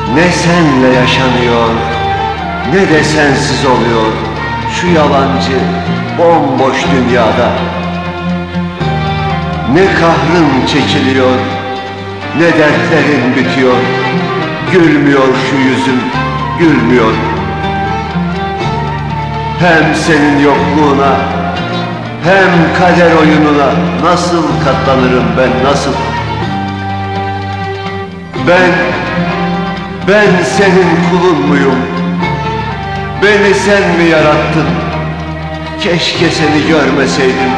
Ne senle yaşanıyor, ne de sensiz oluyor şu yalancı, bomboş dünyada. Ne kahrın çekiliyor, ne dertlerin bitiyor. Gülmüyor şu yüzüm, gülmüyor. Hem senin yokluğuna, hem kader oyununa nasıl katlanırım ben, nasıl? Ben senin kulun muyum? Beni sen mi yarattın? Keşke seni görmeseydim.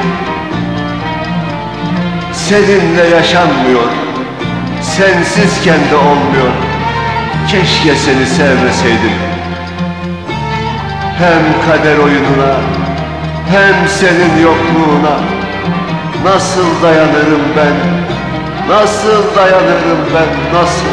Seninle yaşanmıyor, sensizken de olmuyor. Keşke seni sevmeseydim. Hem kader oyununa, hem senin yokluğuna nasıl dayanırım ben? Nasıl dayanırım ben, nasıl?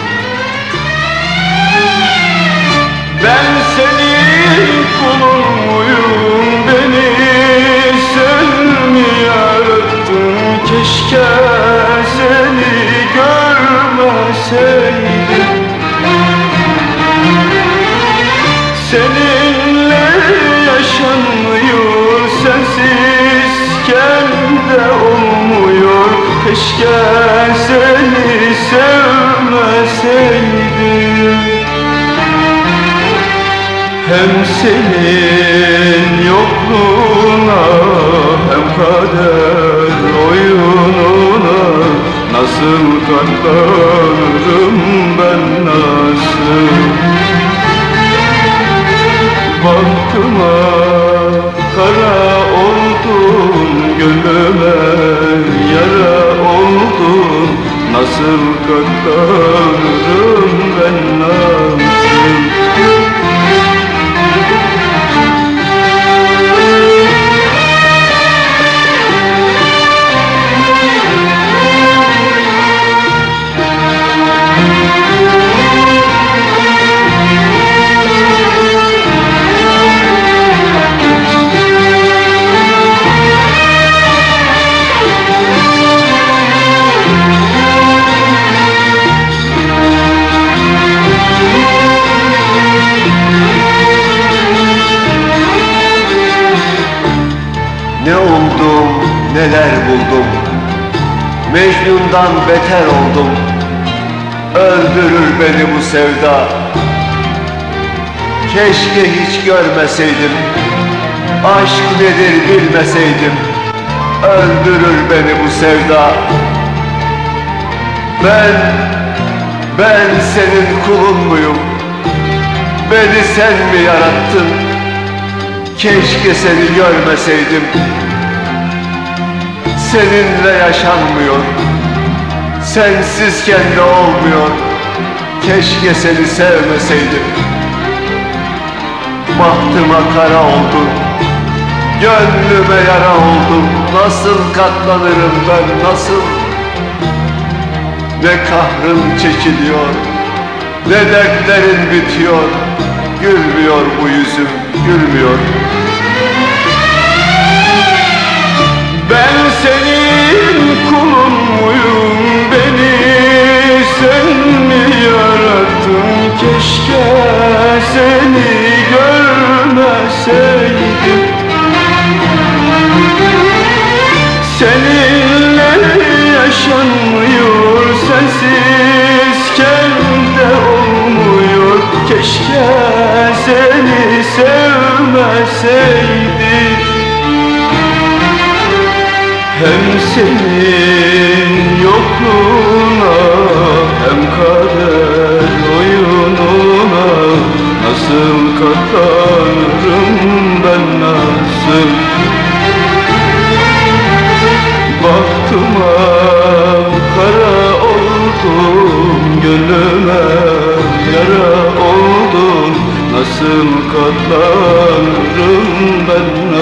Ben senin kulun muyum? Beni sen mi yarattın? Keşke seni görmeseydim. Seninle yaşanmıyor, sensizken de olmuyor. Keşke seni sevmeseydim. Hem senin yokluğuna, hem kader oyununa nasıl katlanırım ben, nasıl? Baktıma kara oldun, gönlüme yara oldun. Nasıl katlanırım ben, nasıl? Ne umdum, neler buldum. Mecnun'dan beter oldum. Öldürür beni bu sevda. Keşke hiç görmeseydim. Aşk nedir bilmeseydim. Öldürür beni bu sevda. Ben senin kulun muyum? Beni sen mi yarattın? Keşke seni görmeseydim. Seninle yaşanmıyor, sensizken de olmuyor. Keşke seni sevmeseydim. Bahtıma kara oldun, gönlüme yara oldun. Nasıl katlanırım ben, nasıl? Ne kahrın çekiliyor, ne dertlerin bitiyor. Gülmüyor bu yüzüm, gülmüyor. Ben senin kulun muyum? Beni sen mi yarattın? Keşke seni görmeseydim. Seninle yaşanmıyor, sensizken de olmuyor. Keşke seni sevmeseydim. Hem senin yokluğuna, hem kader oyununa nasıl katlanırım ben, nasıl? Baktıma kara oldum, gönlüme yara oldum. Nasıl katlanırım ben,